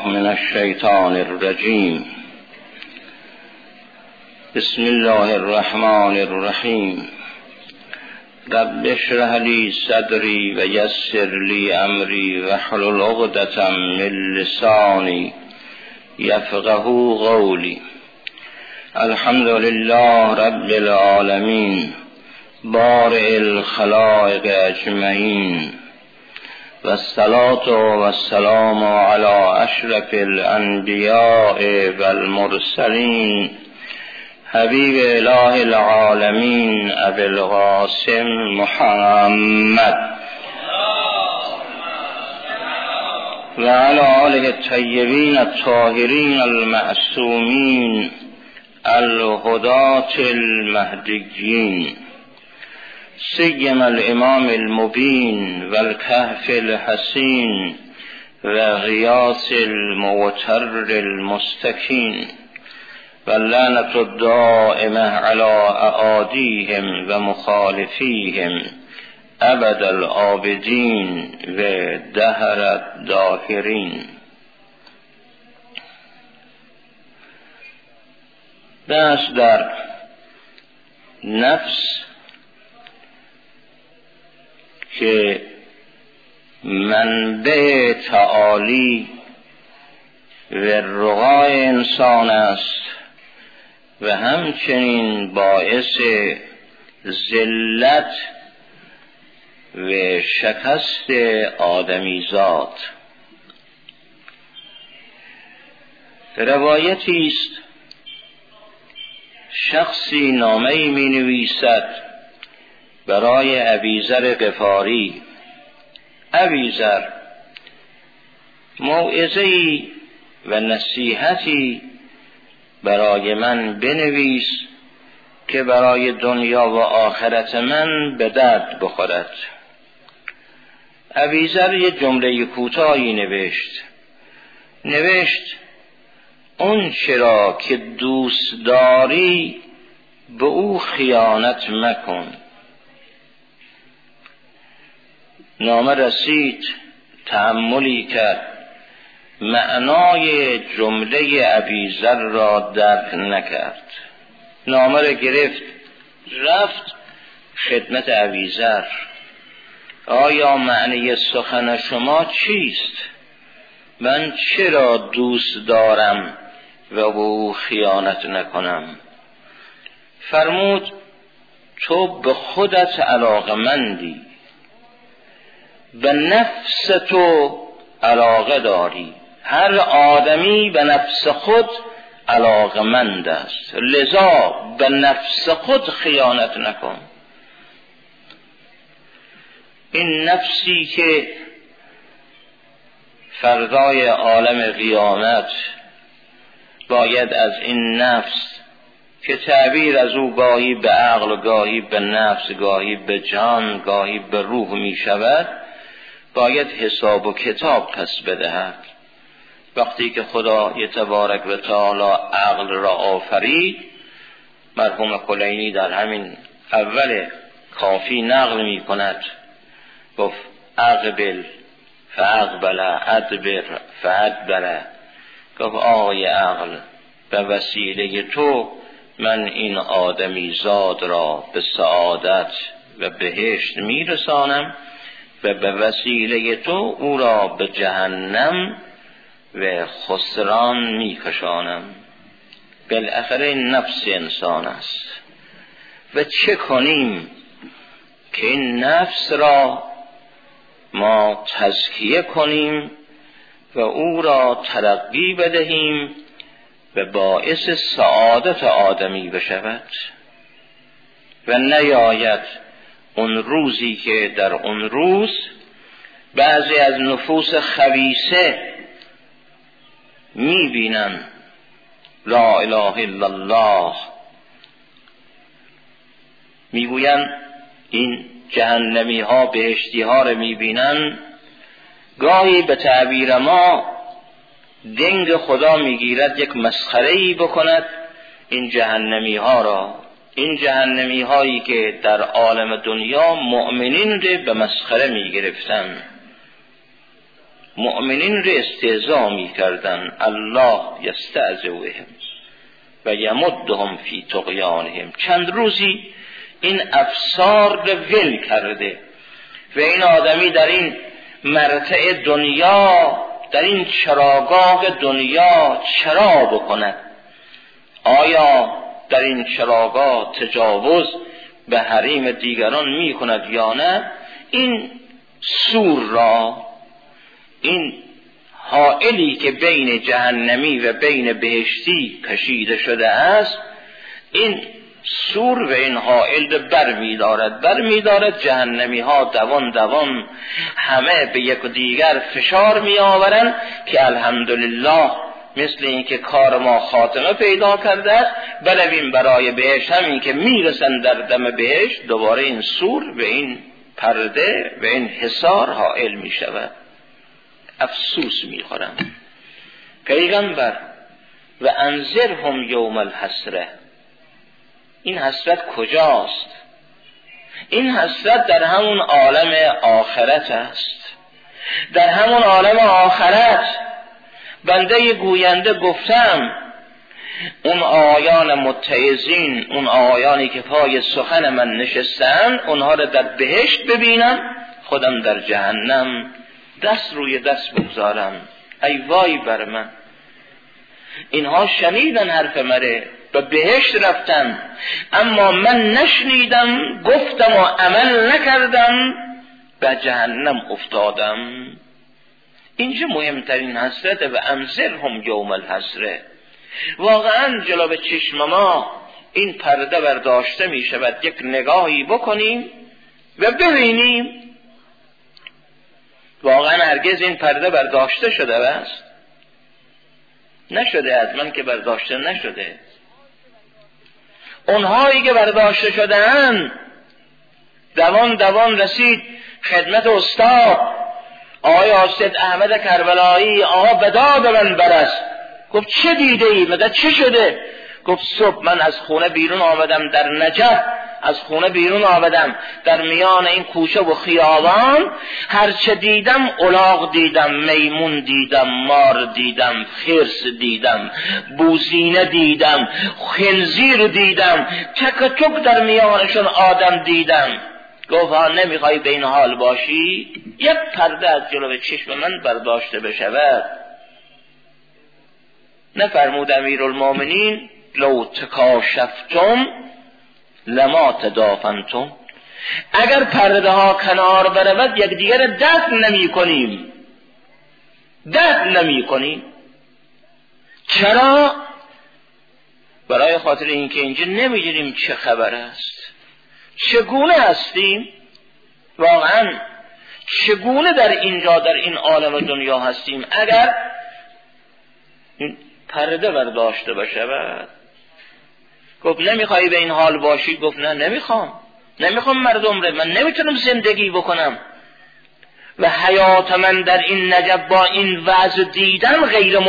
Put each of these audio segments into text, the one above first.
من الشیطان الرجیم. بسم الله الرحمن الرحیم. رب اشرح لی صدری و یسر لی امری واحلل عقدة من لسانی یفقهوا قولی. الحمد لله رب العالمین بارئ الخلائق اجمعین و الصلاة و السلام علی اشرف الانبیاء و المرسلین حبیب اله العالمین ابی القاسم محمد و علی آله الطیبین الطاهرین المعصومین الهداة المهدیین، سیما الامام المبین و الکهف الحسین و غیاث الموتر المستکین و اللعنة الدائمة على اعادیهم و مخالفیهم ابد العابدین و دهر الداهرین. بحث در نفس که منبع تعالی و رقای انسان است و همچنین باعث ذلت و شکست آدمیزاد. روایتی است شخصی نامه‌ای می‌نویسد برای ابیذر غفاری: ابیذر، موعظه‌ای و نصیحتی برای من بنویس که برای دنیا و آخرت من به درد بخورد. ابیذر یه جمله کوتاهی نوشت اون چرا که دوست داری به او خیانت مکن. نامه رسید، تأملی کرد، معنای جمله ابیذر را درک نکرد. نامه را گرفت، رفت خدمت ابیذر: آیا معنی سخن شما چیست؟ من چرا دوست دارم و به او خیانت نکنم؟ فرمود: تو به خودت علاقمندی، به نفس تو علاقه داری. هر آدمی به نفس خود علاقمند است، لذا به نفس خود خیانت نکن. این نفسی که فردای عالم قیامت باید از این نفس که تعبیر از او گاهی به عقل، گاهی به نفس، گاهی به جان، گاهی به روح می شود، باید حساب و کتاب پس بدهد. وقتی که خدا تبارک و تعالی عقل را آفرید، مرحوم کلینی در همین اول کافی نقل می کند، گفت: اقبل فاقبل ادبر فادبر. گفت: آقای عقل، به وسیله تو من این آدمی زاد را به سعادت و بهشت می رسانم و به وسیله تو او را به جهنم و خسران می کشانم. بالاخره این نفس انسان است و چه کنیم که این نفس را ما تزکیه کنیم و او را ترقی بدهیم و باعث سعادت آدمی بشود و نیاید اون روزی که در اون روز بعضی از نفوس خبیثه میبینن لا اله الا الله، میگوین این جهنمی ها بهشتی ها رو میبینن، گاهی به تعبیر ما دنگ خدا میگیرد یک مسخره‌ای بکند این جهنمی ها را. این جهنمی هایی که در عالم دنیا مؤمنین رو به مسخره میگرفتن، مؤمنین رو استهزا می‌کردن. الله یستهزئ بهم و یمدهم فی طغیانهم. چند روزی این افسار رو ول کرده و این آدمی در این مرتع دنیا، در این چراگاه دنیا چرا بکند؟ آیا در این چراگاه تجاوز به حریم دیگران می کند یا نه؟ این سور را، این حائلی که بین جهنمی و بین بهشتی کشیده شده است، این سور و این حائل برمی‌دارد. جهنمی ها دوان همه به یک دیگر فشار می آورند که الحمدلله مثل این که کار ما خاتمه پیدا کرده است، بلویم برای بهشت. همین که میرسن در دم بهشت دوباره این سور و این پرده و این حصار حائل می شود. افسوس می خورم. پیغمبر و انذرهم یوم الحسره، این حسرت کجاست؟ این حسرت در همون عالم آخرت است. در همون عالم آخرت بنده گوینده گفتم اون آیان متعظین، اون آیانی که پای سخن من نشستن، اونها رو در بهشت ببینم، خودم در جهنم دست روی دست بگذارم. ای وای بر من، اینها شنیدن حرف مره و بهشت رفتن، اما من نشنیدم، گفتم و عمل نکردم، به جهنم افتادم. اینجا مهمترین حسرت و انذرهم یوم الحسره. واقعا جلو چشم ما این پرده برداشته می شود، یک نگاهی بکنیم و ببینیم. واقعا هرگز این پرده برداشته شده است؟ نشده، از من که برداشته نشده. اونهایی که برداشته شده‌اند دوان رسید خدمت استاد آقای حافظ احمد کربلایی. آقا به داد من برست. گفت چه دیده ای؟ مگه چه شده؟ گفت صبح من از خونه بیرون آمدم، در نجف از خونه بیرون آمدم، در میان این کوچه و خیابان هرچه دیدم الاغ دیدم، میمون دیدم، مار دیدم، خرس دیدم، بوزینه دیدم، خنزیر دیدم، تک تک در میانشون آدم دیدم. گفت ها نمیخوای به این حال باشی؟ یک پرده از جلو چشم من برداشته بشود. نفرمود امیرالمومنین لو تکاشفتم لما تدافنتم، اگر پرده ها کنار برود یک دیگر دفن نمی کنیم. چرا؟ برای خاطر اینکه اینجا نمیدونیم چه خبر است، چگونه هستیم، واقعا چگونه در اینجا در این عالم دنیا هستیم اگر پرده برداشته بشود. گفت نمیخوای به این حال باشی؟ گفت نه نمیخوام مردم رو، من نمیتونم زندگی بکنم و حیات من در این نجف با این وضع دیدن غیر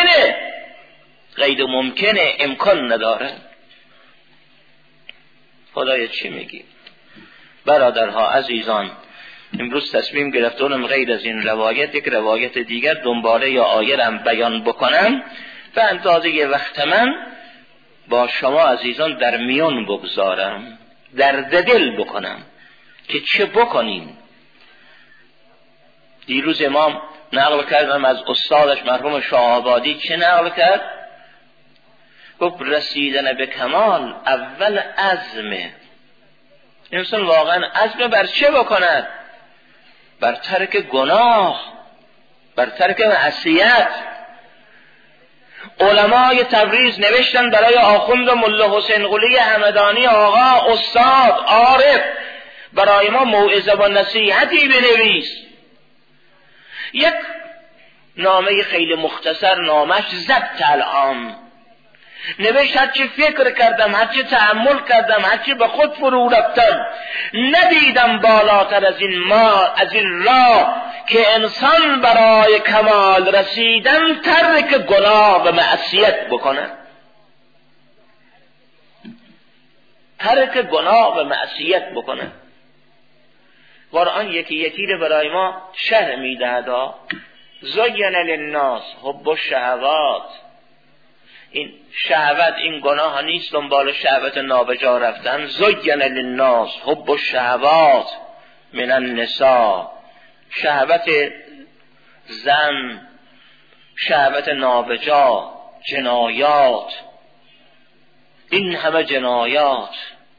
ممکنه، امکان نداره. خدایا چی میگی؟ برادرها عزیزان، امروز تصمیم گرفتم غیر از این روایت یک روایت دیگر دنباله یا آیه را بیان بکنم و اندازه وقت من با شما عزیزان در میان بگذارم، درد دل بکنم که چه بکنیم. دیروز امام نقل کردم از استادش مرحوم شاهآبادی، چه نقل کرد؟ گفت رسیدن به کمال اول عزمه. انسان واقعا عزم بر چه بکند؟ بر ترک گناه، بر ترک معصیت. علمای تبریز نوشتن برای آخوند ملا حسین قلی همدانی، آقا استاد عارف برای ما موعظه و نصیحتی بنویس. یک نامه خیلی مختصر، نامش ضبط العام، نوشت هرچی فکر کردم، هرچی تأمل کردم، هرچی به خود فرو رفتم، ندیدم بالاتر از این راه که انسان برای کمال رسیدن ترک گناه و معصیت بکنه. قرآن یکی رو برای ما شرح میدهد. زین للناس حب الشهوات. این شهوت، این گناه نیست دنبال شهوت نابجا رفتن. زین للناس حب الشهوات من النساء، شهوت زن، شهوت نابجا، جنایات، این همه جنایات.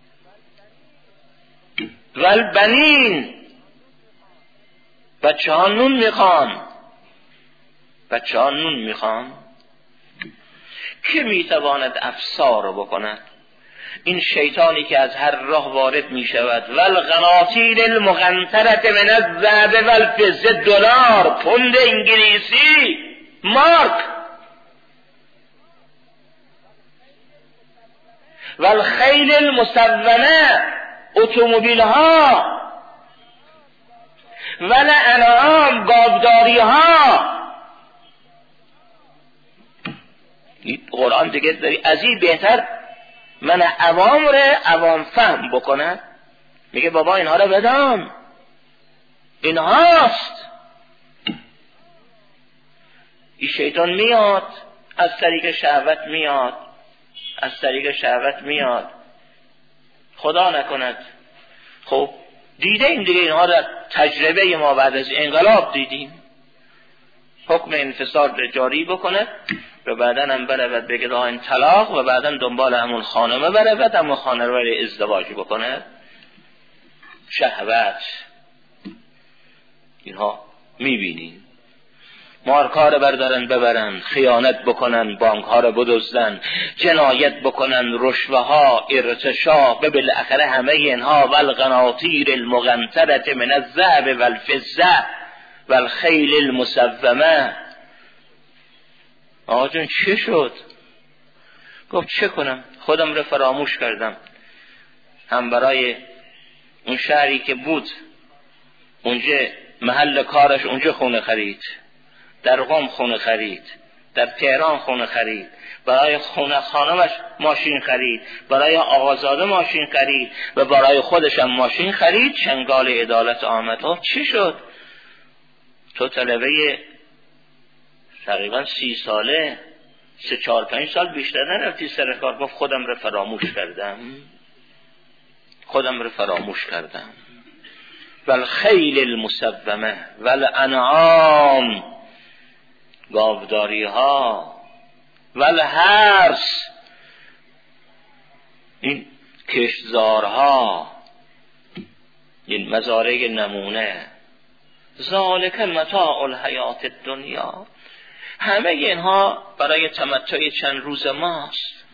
والبنین، بچه ها نون میخوان، بچه ها نون میخوان. که میتواند افسار رو بکند؟ این شیطانی که از هر راه وارد میشود. والقناطیر المقنطرة من الذهب والفضة، دلار، پوند انگلیسی، مارک. والخیل المسومه، اتومبیل ها. والانعام، گاوداری ها. قرآن دیگه داری از این بهتر من عوام فهم بکنه؟ میگه بابا اینها رو بدان، اینهاست. این شیطان میاد از طریق شهوت، میاد از طریق شهوت میاد. خدا نکند. خب دیده این دیگه، اینها رو تجربه ما بعد از انقلاب دیدیم. حکم انفصال جاری بکنه و بعدا هم برود بگه راه این طلاق و بعدا دنبال همون خانمه برود، اما خانمه رو ازدواج بکنه. شهوت. اینها میبینین مارکا رو بردارن ببرن، خیانت بکنن، بانک ها رو بدزدن، جنایت بکنن، رشوه ها، ارتشا، و بالاخره همه اینها. والقناطیر المقنطرة من الذهب والفضة والخیل المسومه. آقا جون چه شد؟ گفت چه کنم، خودم رو فراموش کردم. هم برای اون شهری که بود اونجا محل کارش، اونجا خونه خرید، در قم خونه خرید، در تهران خونه خرید، برای خونه خانمش ماشین خرید، برای آقازاده ماشین خرید و برای خودش هم ماشین خرید. چنگال عدالت آمد. چی شد؟ تو طلبه تقریبا 30 ساله، 3-4-5 سال بیشتر نرفتی سر کار. گفت خودم رو فراموش کردم، خودم رو فراموش کردم. والخیل المسومه والانعام، گاوداری ها، والحرث، این کشتزارها، این مزارع نمونه. ذالک متاع الحیات الدنیا، همه اینها برای تمتع چند روز ماست.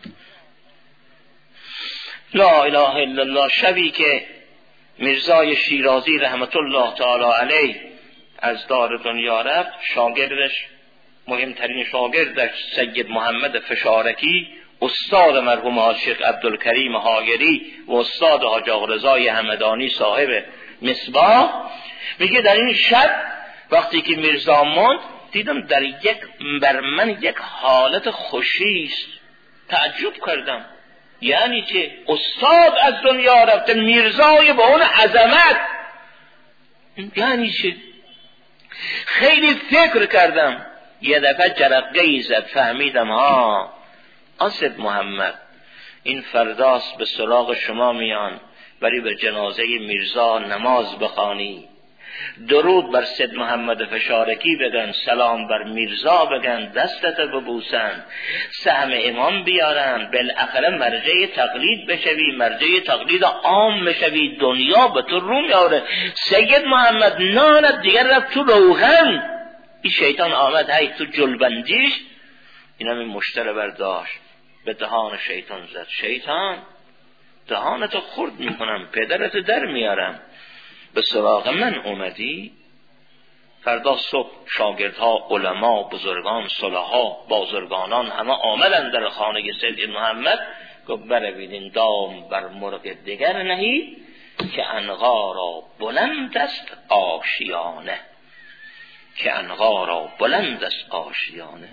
لا اله الا الله. شبی که میرزای شیرازی رحمت الله تعالی علیه از دار دنیا رفت، شاگردش، مهمترین شاگردش سید محمد فشارکی، استاد مرحوم حاج شیخ عبدالکریم هاگری و استاد حاج آقا رضای همدانی صاحب مصباح، میگه در این شب وقتی که میرزا ماند، دیدم بر من یک حالت خوشی است. تعجب کردم، یعنی که استاد از دنیا رفته، میرزای با اون عظمت، یعنی چه؟ خیلی فکر کردم. یه دفعه جرقه زد، فهمیدم آسد محمد این فرداست به سراغ شما میان، بری به جنازه میرزا نماز بخوانی، درود بر سید محمد فشارکی بگن، سلام بر میرزا بگن، دستت ببوسن، سهم امام بیارن، بالاخره مرجع تقلید بشوی، مرجع تقلید عام بشوی، دنیا به تو رو میاره. سید محمد نانت دیگر رفت تو روغن. این شیطان آمد هی تو جلبندیش، اینم این مشتره برداشت به دهان شیطان زد. شیطان دهانتو خرد میکنم، پدرت در میارم، به سراغ من اومدی؟ فردا صبح شاگردها، علما، بزرگان، صلحا، بازرگانان همه آمدن در خانه سید محمد. گفت برویدین دام بر مرغ دیگر نهی، که عنقا را بلند است آشیانه، که عنقا را بلند است آشیانه.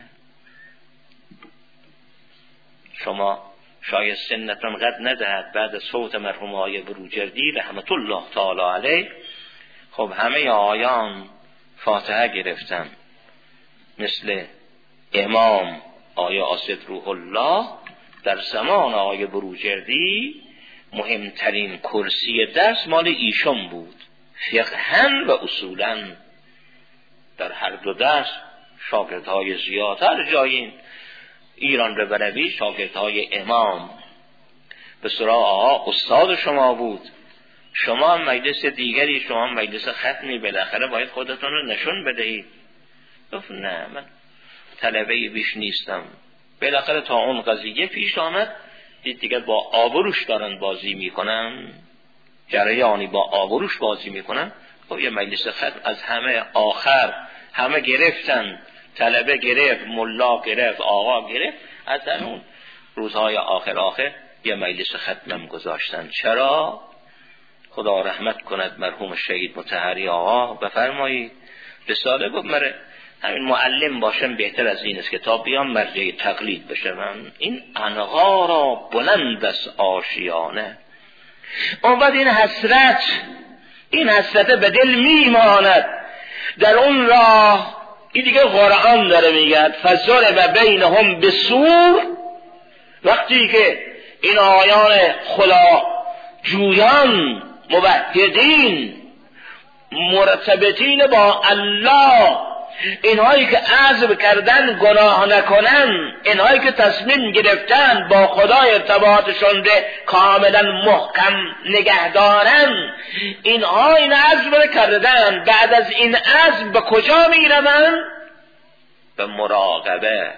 شما شاید سنتون قد ندهد، بعد صوت مرحوم آقای بروجردی رحمت الله تعالی علیه، خب همه آیان فاتحه گرفتن، مثل امام آقای اسد روح الله در زمان آقای بروجردی مهمترین کرسی درس مال ایشون بود، فقهن و اصولا. در هر دو درس شاگردهای زیاد، هر جای ایران رو بروی شاگردهای امام به سراغ آقا استاد شما بود، شما هم مجلس دیگری، شما هم مجلس ختمی، بالاخره باید خودتون رو نشون بدهید. گفت نه من طلبه بیش نیستم. بالاخره تا اون قضیه پیش آمد، دید دیگه با آبروش دارن بازی میکنن، جریانی با آبروش بازی میکنن. خب یه مجلس ختم از همه آخر، همه گرفتن، طلبه گرفت، ملا گرفت، آقا گرفت، از همون روزهای آخر یه مجلس ختمم گذاشتن. چرا؟ خدا رحمت کند مرحوم شهید مطهری آقا بفرمایید رساله گفت مره همین معلم باشم بهتر از این است که تا بیام مرجع تقلید بشم. این عنقا را بلند از آشیانه. اون بعد این حسرت به دل میماند. در اون راه این دیگه قرآن داره میگه فضرب بینهم بسور. وقتی که این آیان خدا جویان موحدین مرتبطین با الله، اینهایی که عزم کردن گناه نکنن، اینهایی که تصمیم گرفتن با خدای ارتباطشون به کاملا محکم نگه دارن، اینها این عزم کردن، بعد از این عزم به کجا میروند؟ به مراقبه.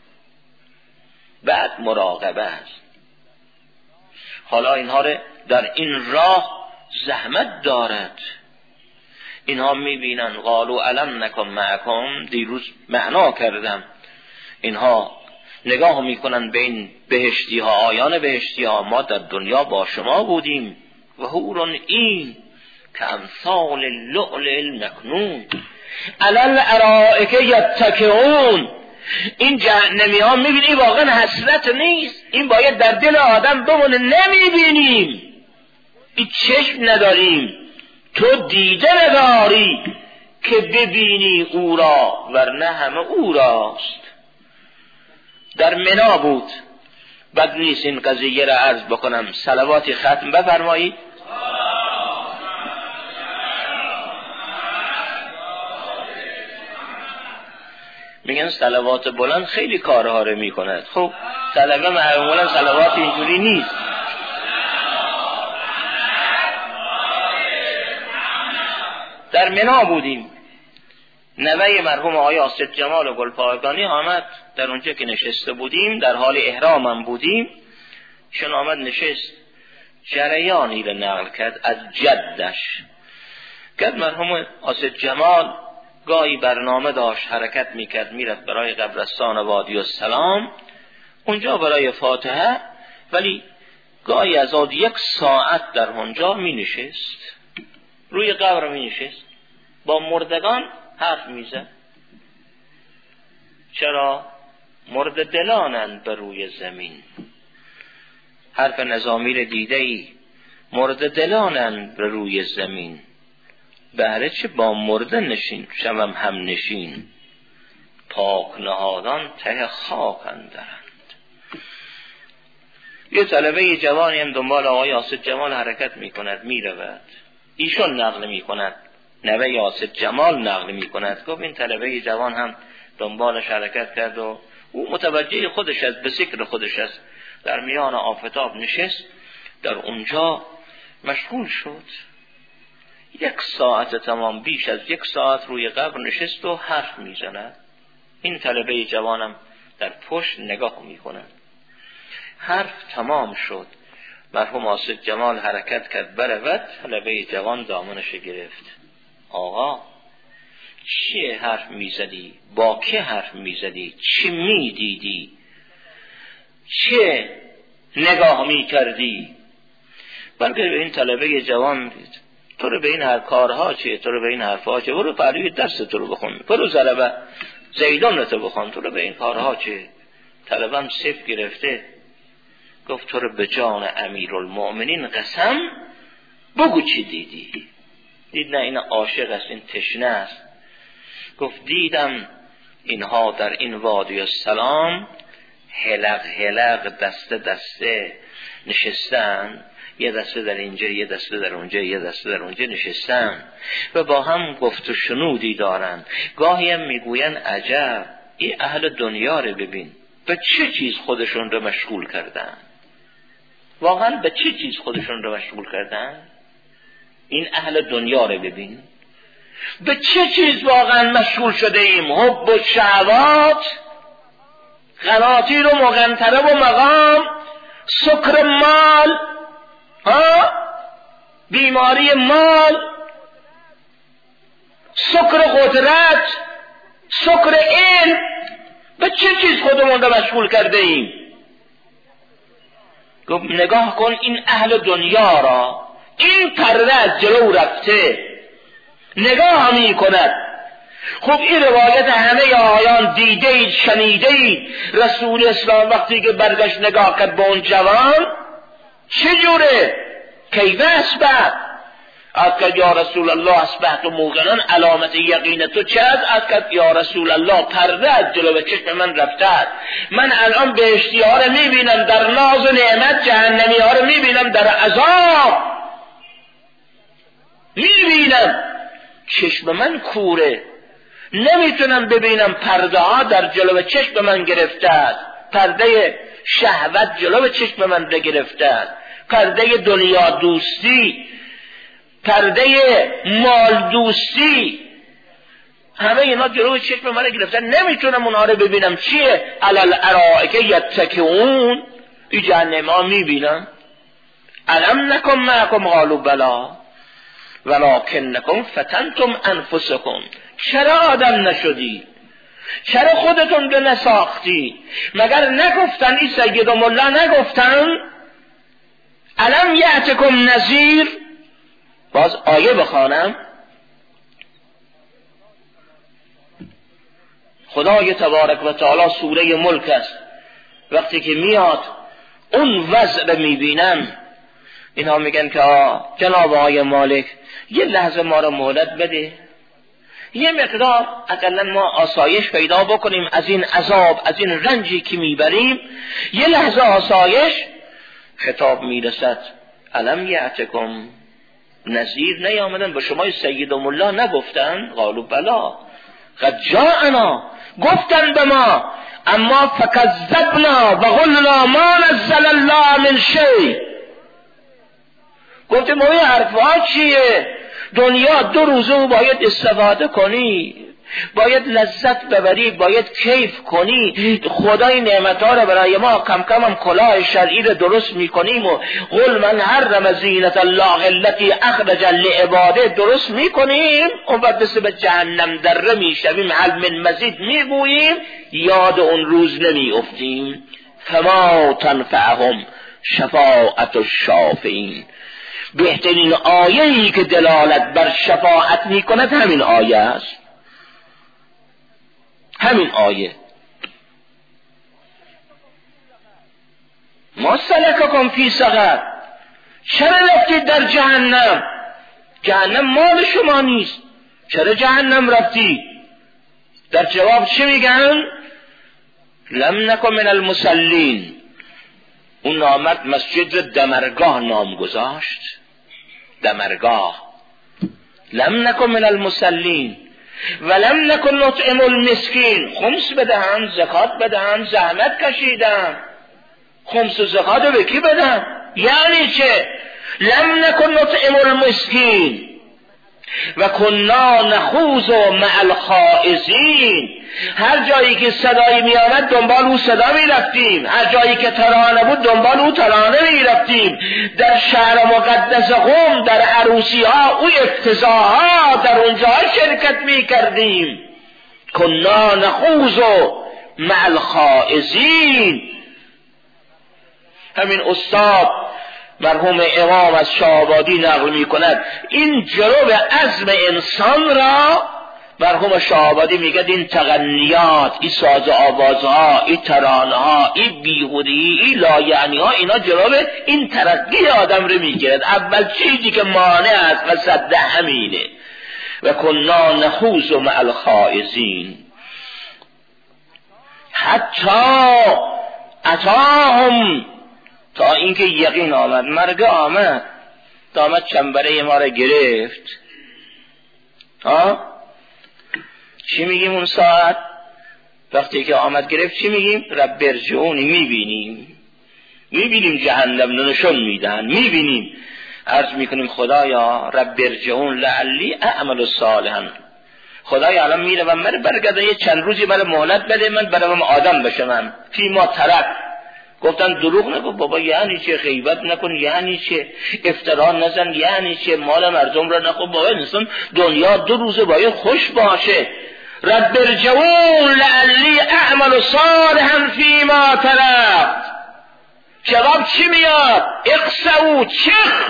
بعد مراقبه است. حالا اینها رو در این راه زحمت دارد. اینها میبینن قالوا الم نکن معکم، دیروز معنا کردم، اینها نگاه میکنن به این بهشتی ها، آیان بهشتی ها، ما در دنیا با شما بودیم و حور این که امثال اللؤلؤ المکنون علی الارائک یتکئون. این جهنمی ها میبینی واقعا حسرت نیست، این باید در دل آدم بمونه. نمیبینیم، این چشم نداریم، تو دیده نداری که ببینی او را، ورنه همه او راست. در منا بود، بد نیست این قضیه را عرض بکنم. صلواتی ختم بفرمایید. میگن صلوات بلند خیلی کارها رو میکند. خب طلبه معمولا صلوات اینجوری نیست. در منا بودیم، نوه مرحوم آقای اسد جمال گلپایگانی آمد در اونجا که نشسته بودیم، در حال احرام هم بودیم، شن آمد نشست، جریانی رو نقل کرد از جدش. که مرحوم اسد جمال گاهی برنامه داشت، حرکت میکرد، میرفت برای قبرستان وادی السلام، اونجا برای فاتحه، ولی گاهی از آن 1 ساعت در اونجا می نشست، روی قبر می نشست، با مردگان حرف میزد. چرا؟ مرد دلانند بر روی زمین. حرف نظامی رو دیده ای؟ مرد دلانند بر روی زمین، بهره چه با مرده نشین شوم هم نشین، پاک نهادان ته خاک اندرند. یه طلبه جوانی هم دنبال آقای اسد جمال حرکت میکند، میرود، ایشون نقل میکند، نوه اسد جمال نقل میکند. گفت این طلبه جوان هم دنبالش حرکت کرد و او متوجه خودش است، به ذکر خودش است، در میان آفتاب نشست، در اونجا مشغول شد. 1 ساعت تمام، بیش از 1 ساعت روی قبر نشست و حرف میزند. این طلبه جوانم در پشت نگاه میکند. حرف تمام شد، مرحوم اسد جمال حرکت کرد برود، طلبه جوان دامنش گرفت. آقا چیه حرف میزدی؟ با که حرف میزدی؟ چی میدیدی؟ چه نگاه میکردی؟ بلکه به این طلبه جوان دید، تو رو به این هر کارها چیه؟ تو رو به این حرفها چیه؟ برو پروی درس تو رو بخون، برو زلبه زیدان رو تو بخون، تو رو به این کارها چیه؟ طلبه هم صف گرفته، گفت تو رو به جان امیرالمؤمنین قسم، بگو چی دیدی؟ دید نه این عاشق است، این تشنه است. گفت دیدم اینها در این وادی السلام حلق حلق دسته دسته نشستن، یه دسته در اینجا، یه دسته در اونجا، یه دسته در اونجا نشستن و با هم گفت و شنودی دارن. گاهی هم میگوین عجب، این اهل دنیا رو ببین به چه چیز خودشون رو مشغول کردن. واقعا به چه چیز خودشون رو مشغول کردن؟ این اهل دنیا رو ببین به چه چیز واقعا مشغول شده ایم. حب و شهوات، قناطیر و مقنطره و مقام، سکر مال، بیماری مال، سکر قدرت، سکر علم. به چه چیز خودمون رو مشغول کرده ایم؟ گفت نگاه کن این اهل دنیا را، این پرده از جلو رفته نگاه می کند. خب این روایت همه آیان دیده اید، شنیده اید. رسول اسلام وقتی که برگشت نگاه کرد به اون جوان چجوره؟ کیف اصبحت؟ از یا رسول الله اصبحت موقنا، علامت یقین تو چه از یا رسول الله پرده از جلو چشم من رفته. من الان بهشتی ها رو میبینم در ناز و نعمت، جهنمی ها رو میبینم در عذاب میبینم. چشم من کوره، نمیتونم ببینم. پرده ها در جلو چشم من گرفته است. پرده شهوت جلو چشم من رو گرفته است. پرده دنیا دوستی، پرده مال دوستی، همه اینا جلو چشم من رو گرفتن. نمیتونم اونها رو ببینم. چیه؟ علل ارائک یتکئون، این جهنم ها میبینم. الم نکن معکم قالوا بلا ولکنکم فتنتم انفسکم. چرا آدم نشدی؟ چرا خودتون رو نساختی؟ مگر نگفتن این سیدم الله نگفتن الم یأتکم نذیر؟ باز آیه بخوانم. خدای تبارک و تعالی سوره ملک است، وقتی که میاد اون وضع میبینم، اینها میگن که جناب آقای مالک یه لحظه ما رو مهلت بده، یه مقدار اقلا ما آسایش پیدا بکنیم از این عذاب، از این رنجی که میبریم، یه لحظه آسایش. خطاب میرسد الم یأتکم نذیر؟ نیامدن به شما سیدم الله نگفتن؟ قالوا بلا قد جاءنا، گفتن به ما، اما فکذبنا و قلنا ما نزل الله من شیء. گفتم ما این حرفا چیه؟ دنیا 2 روزه باید استفاده کنی، باید لذت ببری، باید کیف کنی. خدای نعمت‌ها رو برای ما کم کم هم کلاه شرعی رو درست میکنیم و قل من حرم زینت الله التي اخرج لعباده درست میکنیم. اون وقت به جهنم دره میشویم، هل من مزید میگوییم، یاد اون روز نمیافتیم. فما تنفعهم شفاعت الشافعین. بهترین آیه‌ای که دلالت بر شفاعت میکند همین آیه است. همین آیه ما سلککم فی سقر، چرا رفتید در جهنم؟ جهنم مال شما نیست، چرا جهنم رفتی؟ در جواب چه میگن؟ لم نکن من المصلین. اون نامرد مسجد دمرگاه نام گذاشت، دمرگاه. لم نکن من المصلین ولم نکن نطعم المسکین. خمس بدهم، زکات بدهم، زحمت کشیدم، خمس و زکات رو به کی بدم؟ یعنی چه؟ لم نکن نطعم المسکین و کنا نخوض مع الخائضین. هر جایی که صدایی می آمد دنبال او صدا می رفتیم، هر جایی که ترانه بود دنبال او ترانه می رفتیم. در شهر مقدس قم، در عروسی ها، او افتضاحات در اونجا شرکت می کردیم. کنا نخوض مع الخائضین. همین استاد مرحوم امام از شاهآبادی نقل می کند این جلو عزم انسان را، مرحوم شاهآبادی میگه این تغنیات، این ساز آوازها، این ترانه ها، این بیهودی، این لایعنی ها، اینا جلو این ترقی آدم رو میگیرد. اول چیزی که مانع است و صد همینه. و کنا نخوض مع الخائضین. حتی اتاهم، تا اینکه یقین آمد، مرگ آمد چنبره ما را گرفت. چی میگیم اون ساعت وقتی که آمد گرفت؟ چی میگیم؟ رب ارجعونی. میبینیم جهنم نشون میدن، میبینیم، عرض میکنیم خدایا رب ارجعون لعلی اعمل صالحا، خدایا الان میره و من برگردم یه چند روزی برای مهلت بده، من برام آدم بشم. فی ما ترک. گفتن دروغ نگو بابا، یعنی چه؟ غیبت نکن یعنی چه؟ افترا نزن یعنی چه؟ مال مردم را نخور. بابا انسان دنیا 2 روزه باید خوش باشه. رب ارجعون لعلی اعمل صالحا فی ما ترکت. جواب چی میاد؟ اقسعوا، چخ،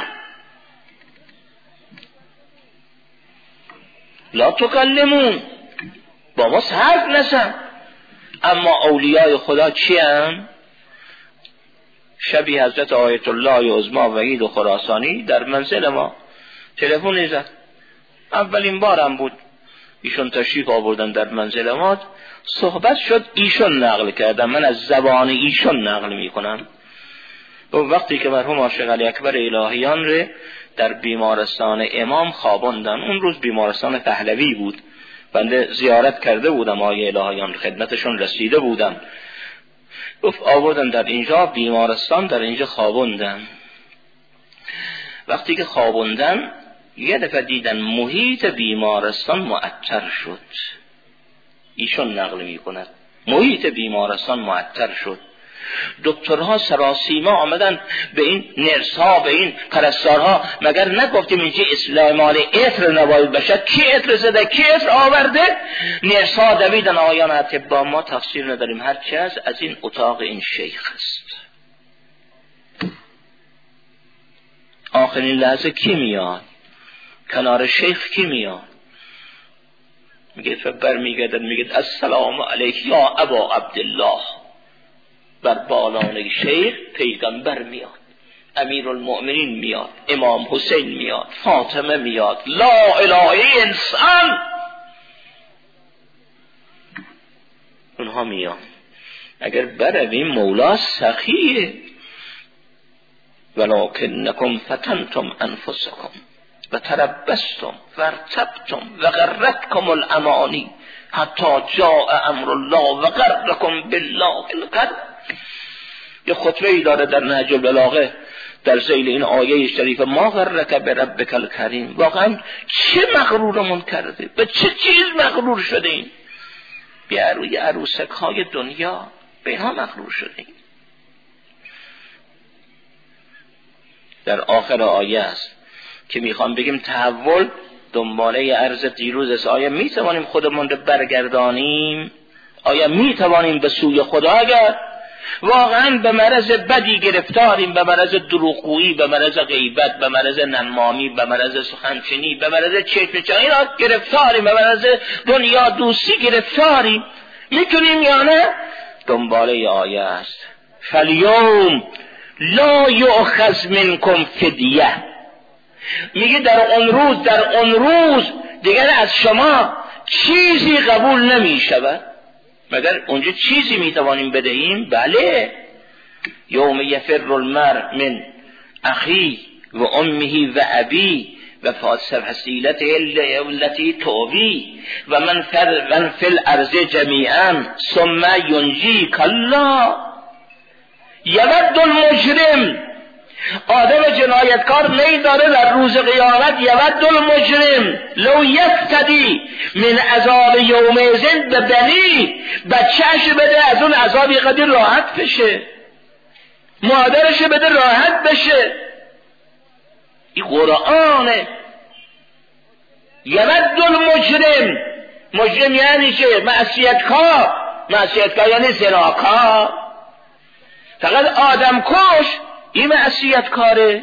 لا تکلمون، با ما حرف نزن. اما اولیای خدا چی هم؟ شبی حضرت آیت الله عظمی وحید خراسانی در منزل ما تلفن زد. اولین بارم بود ایشون تشریف آوردن در منزل ما، صحبت شد، ایشون نقل کردم، من از زبان ایشون نقل میکنم. و وقتی که مرحوم عاشق علی اکبر الهیان ره در بیمارستان امام خواباندن، اون روز بیمارستان پهلوی بود، بنده زیارت کرده بودم آقای الهیان، خدمتشون رسیده بودم، گفت آوردن در اینجا بیمارستان، در اینجا خواباندن. وقتی که خواباندن یه دفعه دیدن محیط بیمارستان معطر شد. ایشون نقل میکند محیط بیمارستان معطر شد. دکترها سراسیما آمدن به این نرس‌ها، به این پرستارها، مگر نگفتیم اینجا اسلامال عطر نباید باشد؟ کی عطر زده؟ کی عطر آورده؟ نرس‌ها دویدن آیان اطباء ما تفسیر نداریم، هر چی از این اتاق این شیخ است. آخرین لحظه کی میاد؟ کنار شیخ کی میاد؟ میگه برمیگردن میگه السلام علیک یا ابا عبدالله. بر بالانه شیخ پیغمبر میاد، امیرالمؤمنین میاد، امام حسین میاد، فاطمه میاد، لا اله انسان، اونها میاد. اگر برویم مولا سخیه. ولکنکم فتنتم انفسکم و تربستم و ارتبتم و غرتکم الامانی حتی جاء امر الله و غرکم بالله الغرور. یه خطبه ای داره در نهج البلاغه در ذیل این آیه شریف، ما غرک بربک الکریم. واقعا چه مغرورمون کرده؟ به چه چیز مغرور شده ایم؟ بیا روی عروسک های دنیا به اینها مغرور شده ایم. در آخر آیه است که میخوام بگیم تحول دنباله عرض دیروز است. آیا میتوانیم خودمون رو برگردانیم؟ آیا میتوانیم به سوی خدا؟ اگر واقعا به مرض بدی گرفتاریم، به مرض دروغگویی، به مرض غیبت، به مرض نمامی، به مرض سخنچینی، به مرض چشمچینی گرفتاریم، به مرض دنیا دوستی گرفتاریم، میتونیم یا نه؟ دنباله آیه است فالیوم لا یؤخذ منکم فدیه. میگه در اون روز دیگر از شما چیزی قبول نمی شود. مگر اونجا چیزی میتوانیم بدهیم؟ بله. یوم یفر المرء من اخی و امه و ابی و فصیلته التي تؤوی و من فی الارض جمیعا ثم ینجی کلا یود المجرم. آدم جنایتکار می داره در روز قیامت یود المجرم لو یفتدی من عذاب یومئذ به بنی، بچهش بده از اون عذابی قدر راحت بشه، مادرش بده راحت بشه. این قرآنه. یود المجرم، مجرم یعنی چه؟ معصیتکار یعنی زناکار، فقط آدم کش، این معصیت کاره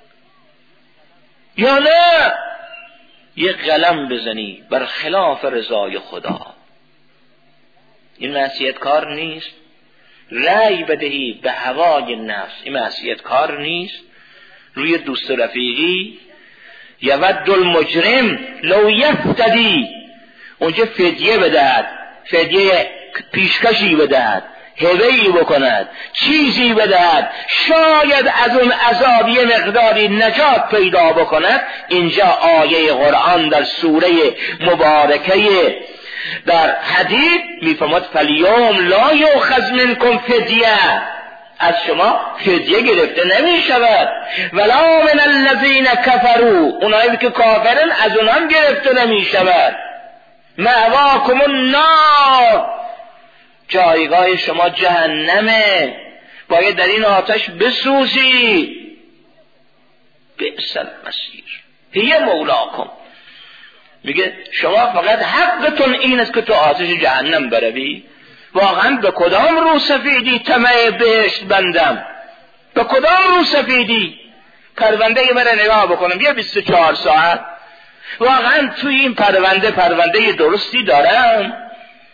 یا نه؟ یه قلم بزنی بر خلاف رضای خدا، این معصیت کار نیست؟ رأی بدهی به هوای نفس، این معصیت کار نیست؟ روی دوست رفیقی یود المجرم لو یفتدی، اونجا فدیه بدهد، فدیه پیشکشی بدهد، هبه‌ای بکند، چیزی بدهد، شاید از اون عذاب یه مقداری نجات پیدا بکند. اینجا آیه قرآن در سوره مبارکه در حدید میفرماد فالیوم لا یؤخذ منکم فدیه، از شما فدیه گرفته نمی شود، ولا من الذین کفروا، اونایی که کافرن از اونها گرفته نمی شود. مأواکم النار، جایگاه شما جهنمه، باید در این آتش بسوزی. بئس المصیر هی مولاکم، میگه شما فقط حقتون این است که تو آتش جهنم بروی. واقعا به کدام رو سفیدی طمع بهشت بندم؟ به کدام رو سفیدی؟ پرونده برای نگاه بکنم بیا 24 ساعت، واقعا توی این پرونده درستی دارم؟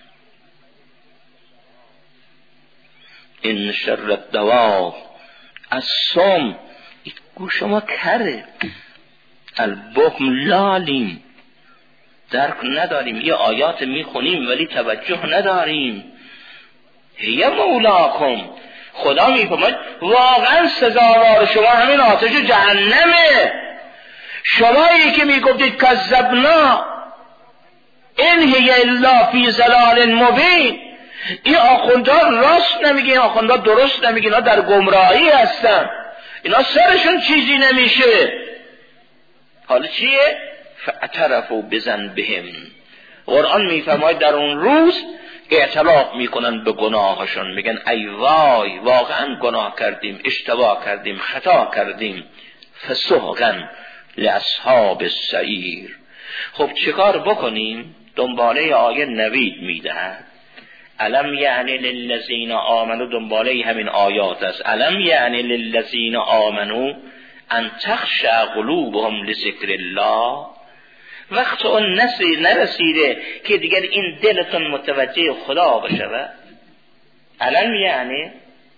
این شر الدواب الصم، گوش ما کره، البکم لالیم، درک نداریم، یه آیات میخونیم ولی توجه نداریم. هی مولاکم، خدا میفرماید واقعا سزاوار شما همین آتش جهنمه. شمایی که میگفتید کذبنا ان هی الا فی ضلال مبین، این آخوندها راست نمیگه، این آخوندها درست نمیگه، اینا در گمراهی هستن، اینا سرشون چیزی نمیشه. حالا چیه؟ فاعترفوا بذنبهم، قرآن میفرماید در اون روز اعتراف میکنن به گناهشون، میگن ای وای واقعا گناه کردیم، اشتباه کردیم، خطا کردیم. فسحقا لاصحاب السعیر. خب چیکار بکنیم؟ دنباله آیه نوید میدهد. الم یعنی للذین آمنوا، دنباله همین آیات است. الم یعنی للذین آمنوا ان تخشع قلوبهم لذکر الله، وقت اون نرسیده که دیگر این دلتون متوجه خدا بشه. الم یعنی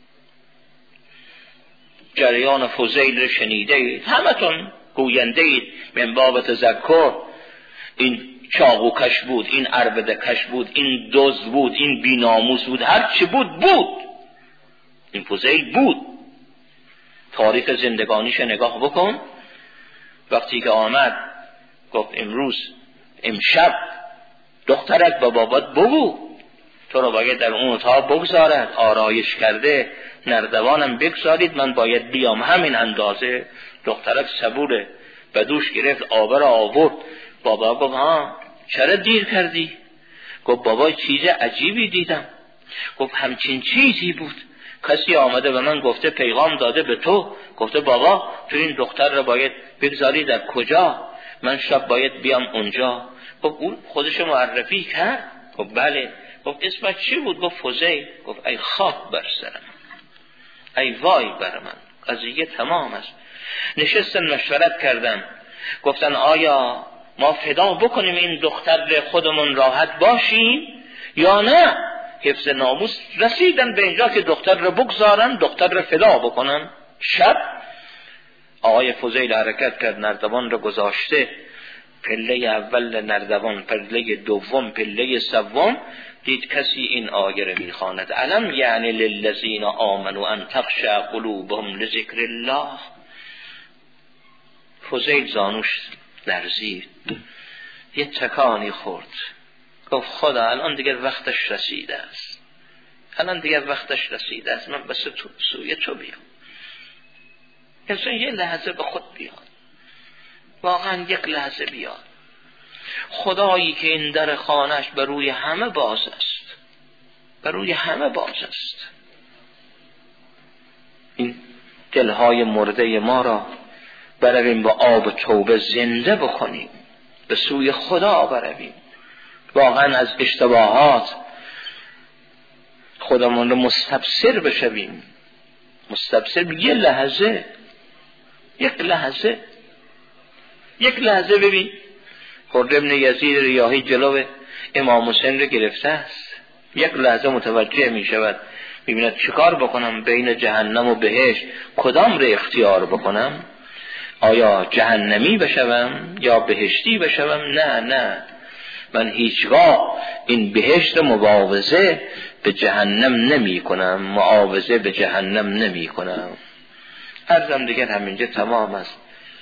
جریان فضیل رو شنیده اید، همتون گوینده اید من باب تذکر. این چاقوکش بود، این عربده کش بود، این دزد بود، این بیناموس بود، هر چی بود این فضیل بود. تاریخ زندگانیش نگاه بکن. وقتی که آمد گفت امروز امشب دخترت با بابات بگو تو رو باید در اون اتاق بگذارد، آرایش کرده، نردوانم بگذارید، من باید بیام. همین اندازه دخترت صبوره، به دوش گرفت، آبه را آورد. بابا گفت ها چرا دیر کردی؟ گفت بابا چیز عجیبی دیدم. گفت همچین چیزی بود، کسی آمده به من گفته پیغام داده به تو، گفته بابا تو این دختر را باید بگذاری در کجا، من شب باید بیام اونجا. گفت اون خودش معرفی کرد؟ گفت بله. گفت اسمت چی بود؟ گفت فضیل. گفت ای خاک بر سرم، ای وای بر من، قضیه تمام است. نشستن مشورت کردن، گفتن آیا ما فدا بکنیم این دختر خودمون راحت باشیم یا نه؟ حفظ ناموس رسیدن به اینجا که دختر رو بگذارن، دختر رو فدا بکنن. شب آقای فضیل حرکت کرد، نردبان رو گذاشته، پله اول نردبان، پله دوم، پله سوم، دید کسی این آیه رو میخواند. الم یعنی للذین آمنوا ان تخشع قلوبهم لذکر الله. فضیل زانوش لرزید، یه تکانی خورد، گفت خدا الان دیگر وقتش رسیده است، الان دیگر وقتش رسیده است، من بس تو سوی تو بیام. انسان یه لحظه به خود بیاد، واقعا یک لحظه بیاد. خدایی که این در خانهش بر روی همه باز است، بر روی همه باز است. این دلهای مرده ما را برویم با آب توبه زنده بکنیم، به سوی خدا برویم، واقعا از اشتباهات خودمون رو مستبصر بشویم. مستبصر یه لحظه، یک لحظه ببین خرم ابن یزید ریاحی جلو امام حسین رو گرفته است، یک لحظه متوجه می شود، می بیند چیکار بکنم بین جهنم و بهشت، کدام رو اختیار بکنم؟ آیا جهنمی بشوم یا بهشتی بشوم؟ نه من هیچگاه این بهشت مباوزه به جهنم نمی کنم، معاوضه به جهنم نمی کنم. عرضم دیگر همینجا تمام است.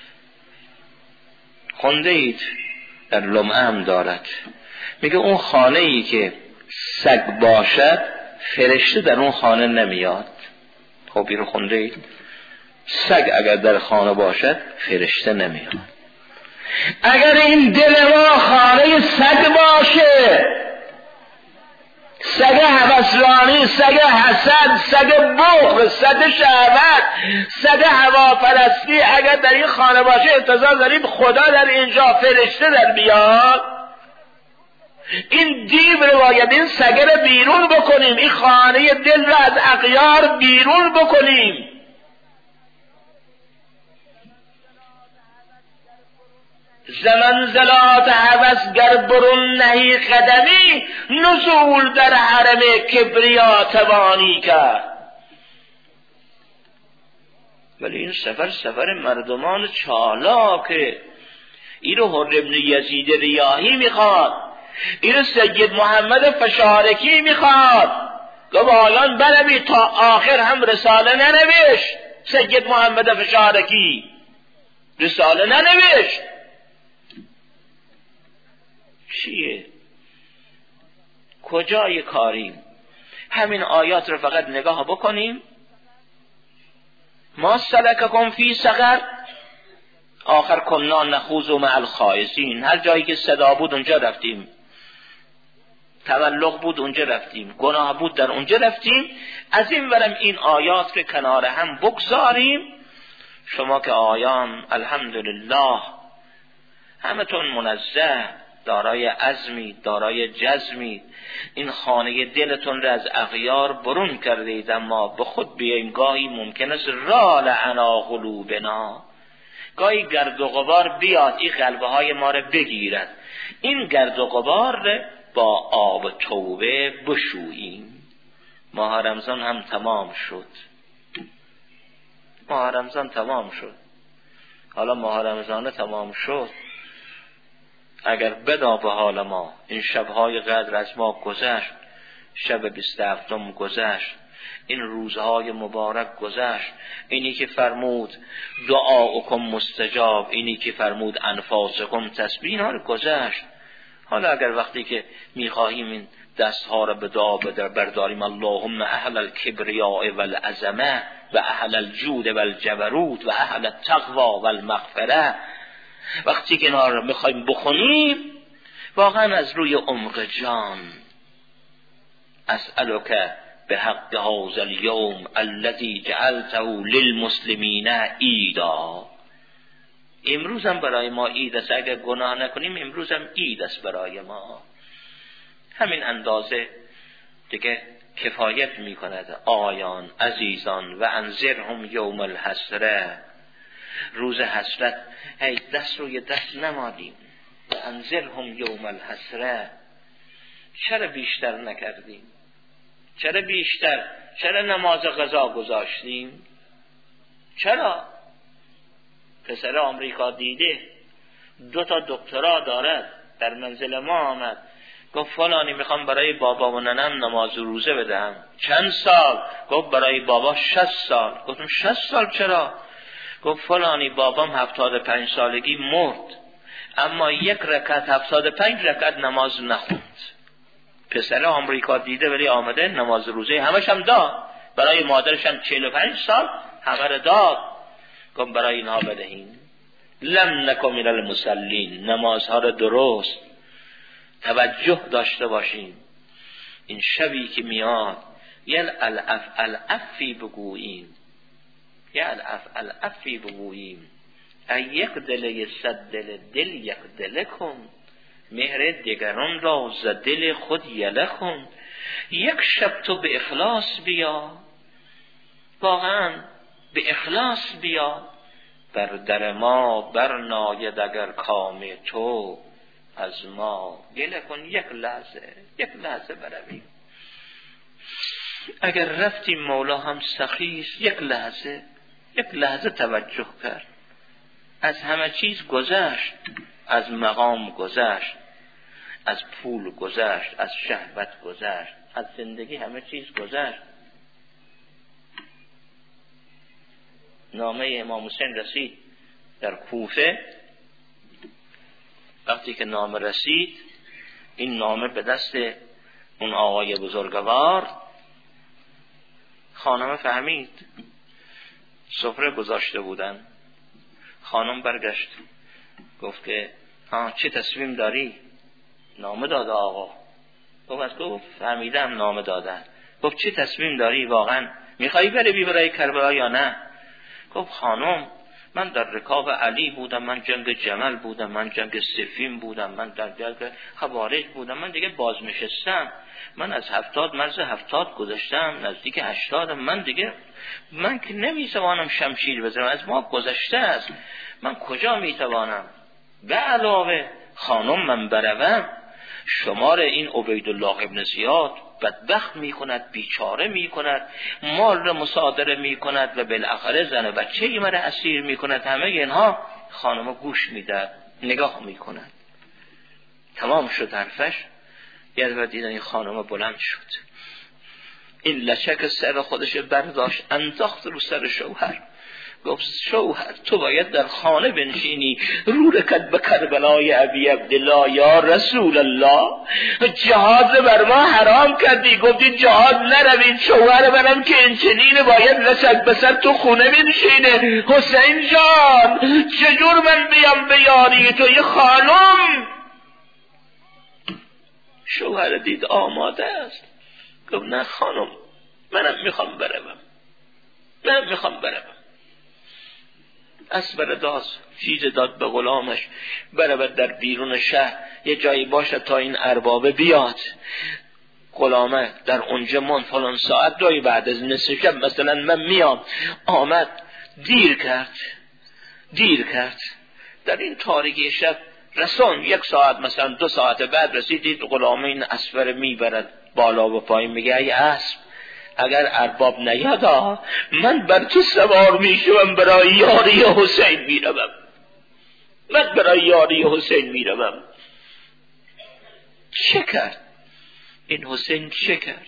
خونده اید در لمعه هم دارد، میگه اون خانه ای که سگ باشد فرشته در اون خانه نمیاد. خب این رو خونده اید؟ سگ اگر در خانه باشد فرشته نمیاد. اگر این دل ما خانه سگ باشه، سگ هوسرانی، سگ حسد، سگ بخل، سگ شهوت، سگ هواپرستی، اگر در این خانه باشه انتظار داریم خدا در اینجا فرشته در بیاد؟ این دیو رو باید این سگ رو بیرون بکنیم، این خانه دل رو از اغیار بیرون بکنیم. زمنزلات هوس گر برون نهی قدمی، نزول در حرم کبریا توانی کرد. ولی این سفر مردمان چالاکه. این رو حر ابن یزید ریاحی میخواد، این رو سید محمد فشارکی میخواد. گفت الان بروی تا آخر هم رساله ننوشت. سید محمد فشارکی رساله ننوشت. چیه؟ کجای کاریم؟ همین آیات رو فقط نگاه بکنیم. ما سلککم فی سقر، آخر کنا نخوض مع الخائضین. هر جایی که صدا بود اونجا رفتیم، تملق بود اونجا رفتیم، گناه بود در اونجا رفتیم. از این ورم این آیات رو کنار هم بگذاریم. شما که آیان الحمدلله همتون منزه، دارای عزمی، دارای جزمی، این خانه دلتون را از اغیار برون کردید، اما به خود بیاییم گاهی ممکن است رال عنا قلوبنا، گاهی گرد و غبار بیاد این قلبه های ما را بگیرد. این گرد و غبار با آب توبه بشوییم. ماه رمضان هم تمام شد. ماه رمضان تمام شد. حالا ماه رمضان تمام شد، اگر بدا به حال ما این شبهای قدر از ما گذشت، شب 27 گذشت، این روزهای مبارک گذشت، اینی که فرمود دعاؤکم مستجاب، اینی که فرمود انفاسکم تسبیح، اینا رو گذشت. حالا اگر وقتی که میخواهیم این دستها را به دعا برداریم، اللهم اهل الکبریاء والعظمه و اهل الجود والجبروت و اهل التقوی والمغفره، وقتی که اینا رو میخوایم بخونیم واقعا از روی عمق جان، اسألک بحق هذا اليوم الذي جعلته للمسلمین عیدا. امروز هم برای ما عید است، اگر گناه نکنیم امروز هم عید است برای ما. همین اندازه دیگه کفایت میکند. آیان عزیزان و انذرهم یوم الحسره، روز حسرت. هی دست روی دست نمالیم. و انذرهم یوم الحسره، چرا بیشتر نکردیم؟ چرا بیشتر؟ چرا نماز قضا گذاشتیم؟ چرا؟ پسر آمریکا دیده 2 دکترا دارد، در منزل ما آمد گفت فلانی میخوام برای بابا و ننم نماز و روزه بدم. چند سال؟ گفت برای بابا 60 سال. گفتم 60 سال چرا؟ گفت فلانی بابام 75 سالگی مرد، اما 1 رکعت 75 رکعت نماز نخوند. پسر آمریکا دیده ولی آمده نماز روزه همش هم داد. برای مادرش هم 45 سال همه رو داد. گفت برای اینها بدهین. لم نکن من المصلین، نمازها رو درست توجه داشته باشیم. این شبی که میاد یه الافی بگوییم، یه الافی بگوییم. یک دل 100 دل یک دل کن، مهر دیگران را ز دل خود یله کن. یک شب تو به اخلاص بیا، واقعا به اخلاص بیا، بر در ما برناید اگر کام تو از ما گله کن. یک لحظه برویم. اگر رفتیم مولا هم سخیست، یک لحظه توجه کرد. از همه چیز گذشت، از مقام گذشت، از پول گذشت، از شهوت گذشت، از زندگی همه چیز گذشت. نامه امام حسین رسید در کوفه. وقتی که نامه رسید، این نامه به دست اون آقای بزرگوار، خانم فهمید. سفره گذاشته بودن. خانم برگشت گفت که چه تصمیم داری؟ نامه داده آقا. گفت فهمیدم نامه دادن. گفت چه تصمیم داری؟ واقعا میخوایی بری برای کربلا یا نه؟ گفت خانم من در رکاب علی بودم، من جنگ جمل بودم، من جنگ صفین بودم، من در جنگ خوارج بودم، من دیگه بازنشستم، من از 70 مرز 70 گذشتم، نزدیک 80 من که نمیتوانم شمشیر بزنم، از ما گذشته است، من کجا میتوانم؟ به علاوه خانم من بروم شمار این عبیدالله ابن زیاد بدبخت میکند، بیچاره میکند، مال را مصادره میکند و بالاخره زن و بچه ای مرا اسیر میکند. همه اینها خانم گوش میده، نگاه میکند. تمام شد حرفش. یه دفعه دیدن این خانم بلند شد، این لچک سر خودش برداشت انداخت رو سر شوهر. گفت شوهر تو باید در خانه بنشینی، رو رکت به کربلای ابی عبدالله. یا رسول الله جهاد بر ما حرام کردی، گفتی جهاد نروید. شوهر منم که این چنینه باید لچک به سر تو خونه بنشینه. حسین جان چجور من بیام به یاری تو؟ یه خانم. شوهر دید آماده است. گفت نه خانم منم میخوام بروم. اسبر داز چیز داد به غلامش برود در بیرون شهر یه جایی باشه تا این اربابه بیاد. غلامه در اونجا من فلان ساعت دایی بعد از نصف شب مثلا من میام. آمد دیر کرد در این تاریکی شب رسون 1 ساعت مثلا 2 ساعت بعد رسیدید غلامه این اسبر میبرد بالا و پایین. میگه ای اسب اگر ارباب نیادا من بر تو سوار میشم برای یاری حسین میروم. چه کرد این حسین؟ چه کرد؟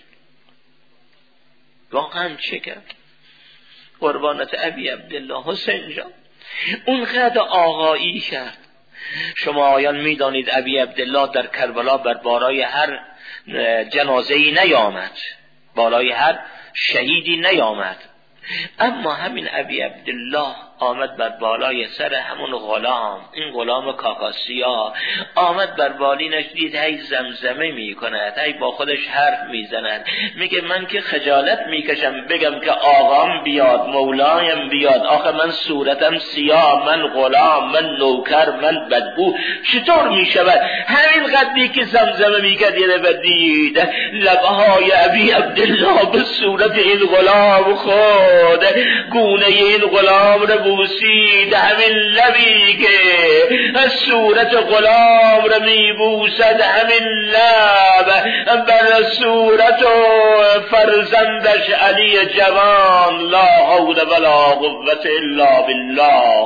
واقعا چه کرد؟ قربانت ابی عبدالله حسین جان اونقدر آقایی کرد. شما آیان میدانید ابی عبدالله در کربلا بر بالای هر جنازه‌ای نیامد، بالای هر شهیدی نیامد، اما همین ابی عبدالله آمد بر بالای سر همون غلام، این غلام کاکاسیا آمد بر بالینش، دید هی زمزمه میکند، هی با خودش حرف میزند، میگه من که خجالت میکشم بگم که آقام بیاد، مولایم بیاد، آخه من صورتم سیاه، من غلام، من نوکر، من بدبو، چطور میشود؟ همین قدری که زمزمه میکرد یه دفعه دید لبهای ابی عبدالله به صورت این غلام خود، گونه این غلام رو بوسید، همین لبی که از صورت غلام رو میبوسد، همین لب بر صورت و فرزندش علی جوان، لا حول ولا قوة الا بالله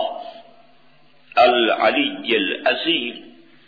العلی العظیم.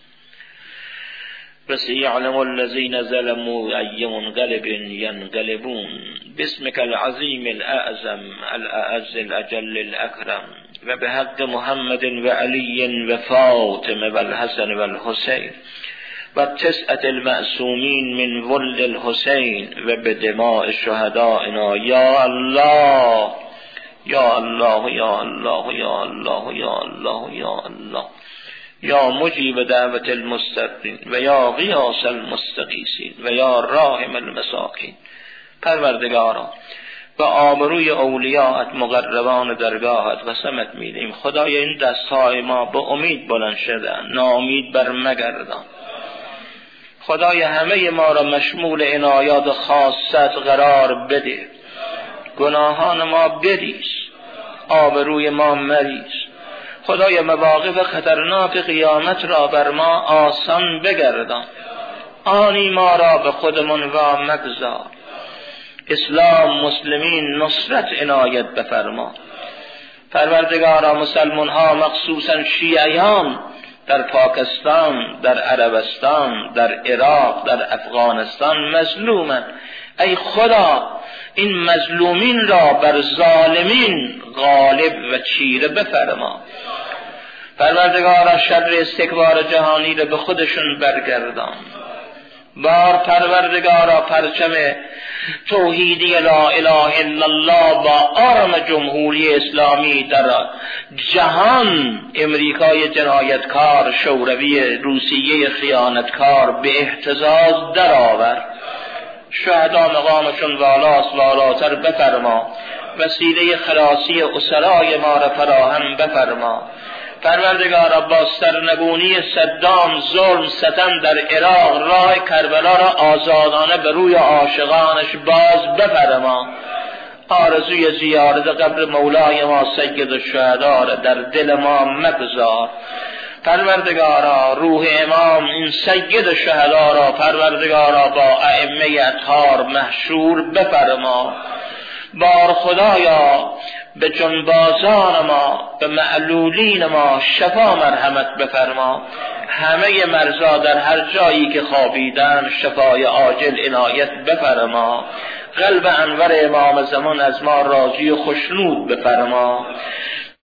فسيعلم الذين ظلموا أي منقلب ينقلبون باسمك العظيم الأعظم الأعز الأجل الأكرم وبحق محمد وعلي وفاطمة والحسن والحسين والتسعة المعصومين من ولد الحسين وبدماء شهدائنا. يا الله يا الله يا الله يا الله يا الله يا الله یا مجیب دعوت المستقیم و یا غیاث المستغیثین و یا راحم المساکین. پروردگارا و آبروی اولیاءت مقربان درگاهت قسمت میدیم خدای این دستهای ما به امید بلند شدن، ناامید بر مگردان. خدای همه ما را مشمول عنایات خاصت قرار بده، گناهان ما بریز، آبروی ما مریز. خدای مواقف خطرناک قیامت را بر ما آسان بگردان، آنی ما را به خودمون وا مگذار. اسلام مسلمین نصرت عنایت بفرما. پروردگارا مسلمان ها مخصوصا شیعیان در پاکستان، در عربستان، در عراق، در افغانستان مظلومند. ای خدا این مظلومین را بر ظالمین غالب و چیره بفرما. پروردگارا شر استکبار جهانی را به خودشون برگردان. بار پروردگارا پرچم توحیدی لا اله الا الله با آرم جمهوری اسلامی در جهان، امریکای جنایتکار، شوروی روسیه خیانتکار به اهتزاز درآور. شهدا مقامشون والاست والاتر بفرما. وسیله خلاصی اسرای ما را فراهم بفرما. پروردگارا با سرنگونی صدام، ظلم، ستم در عراق، راه کربلا را آزادانه به روی عاشقانش باز بفرما. آرزوی زیارت قبر مولای ما سید الشهدا را در دل ما مگذار. پروردگارا روح امام این سید الشهدا را پروردگارا با ائمه اطهار محشور بفرما. بار خدایا به جنبازان ما، به معلولین ما شفا مرحمت بفرما. همه مرضا در هر جایی که خوابیدن شفای عاجل عنایت بفرما. قلب انور امام زمان از ما راضی و خشنود بفرما.